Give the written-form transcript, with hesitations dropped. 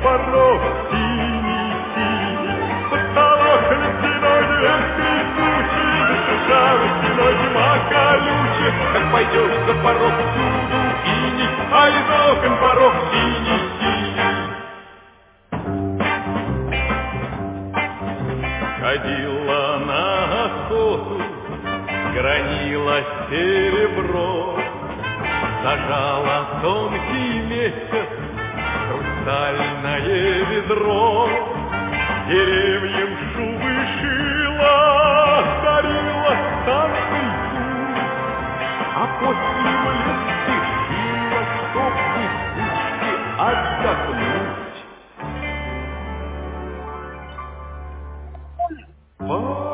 порог синий-синий, потолок ледяной скрипучий, шершавый стеной зима колючая. Как пойдешь за порог, всюду иней, а из окон порог синий-синий. Ходила на охоту, гранила серебро, зажала тонкий месяц хрустальное ведро, деревьям шубы шила, дарила танцельку, а после в лес спешила, чтоб быстрее отдохнуть.